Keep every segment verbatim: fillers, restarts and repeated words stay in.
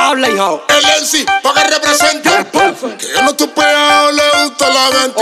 habla, hijo. El N C, pa' que represente. Que yo no estoy pegado, le gusta la venta.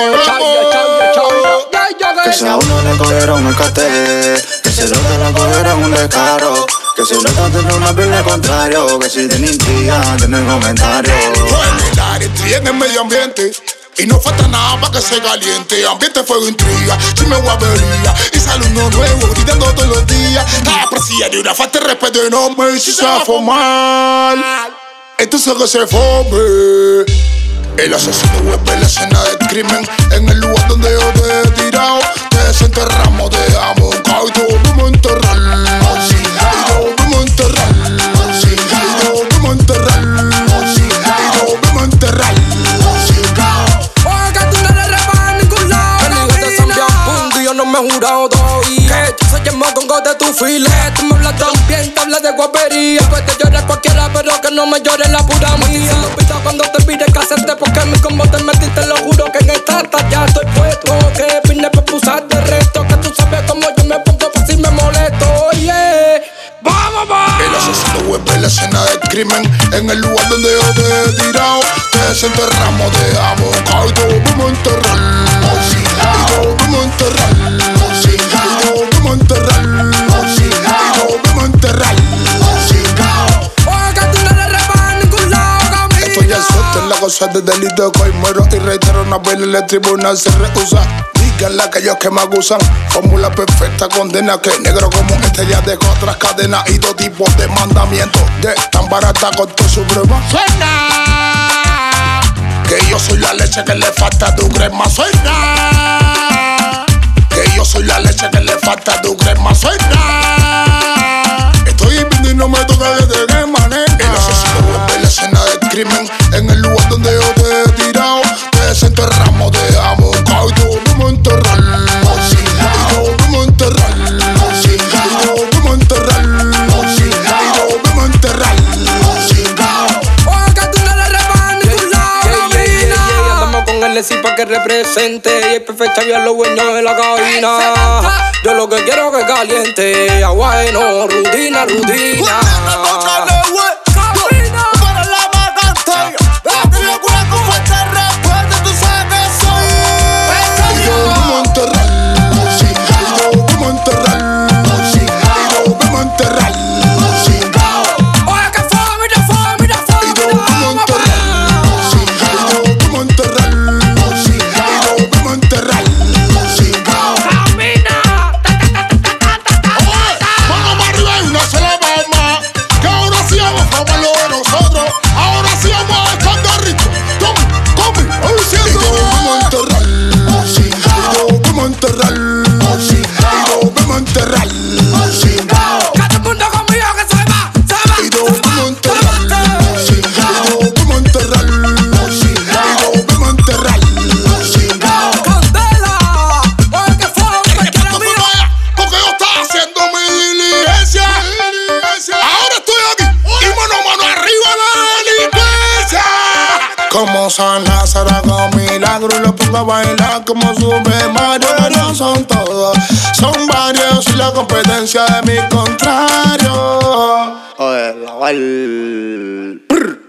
Que si a uno le cogieron un cate, que si el otro le cogieron un descaro, que si el otro tiene una pierna contrario, que si tiene intriga, tiene comentario. Fue el área, estoy en el medio ambiente. Y no falta nada para que se caliente. Ambiente, fuego, intriga, chisme, guapería. Y sale uno nuevo, gritando todos los días. Cada presilla de una falta de respeto y no me si se va a formar. Entonces que se forme. El asesino vuelve a la escena del crimen. En el lugar donde yo te he tirado. Te desenterramos, te dejamos un caos y te volvemos a enterrar. Y te volvemos a enterrar. Y te volvemos a enterrar. Y te volvemos a enterrar. No me he jurado todavía que yo soy el mocongo de tu fila. Tú me hablas también, te hablas de guapería. Puedes llorar cualquiera, pero que no me llore la pura mía. No pido cuando te pide que hacerte, porque a mí como te metiste, lo juro que en esta ya estoy puesto. Que vine para pulsar de resto, que tú sabes cómo yo me pongo por si me molesto. Oye, vamos, vamos. El asesino vuelve a la escena del crimen. En el lugar donde yo te he tirado. Te desenterramos, te dejamos un caos y te volvemos a enterrar. Y te volvemos a enterrar. Y te volvemos a enterrar. Y te volvemos a enterrar. Oye, que tú no le repas a ningún lado, camina. Estoy al suelto en la cosa de delito de muero y reitero una vez en el tribunal se rehusa. Díganle a aquellos que me acusan. Fórmula perfecta condena que negro como este ya dejó otras cadenas y dos tipos de mandamientos. De tan barata con tu suprema. Suena que yo soy la leche que le falta a tu crema. Suena que yo soy la leche que le falta a tu crema. Suena estoy viviendo y no me toca que te queman. El asesino vuelve a la escena del crimen. En el lugar donde yo te he tirado. Te desenterramos, te dejamos un caos y te volvemos a enterrar. Y te volvemos a enterrar. Y te volvemos a enterrar. Y te volvemos a enterrar. Oye, que tú no le repas a ningún lado, camina. Andamos con el N C pa' que represente. Y el perfecto ya lo bueno de la cabina. Yo lo que quiero que caliente. Agua bueno, rutina, rutina. Como San Lázaro hago milagro y lo pongo a bailar como Super Mario. No son todos, son varios y la competencia de mi contrario. Oye, la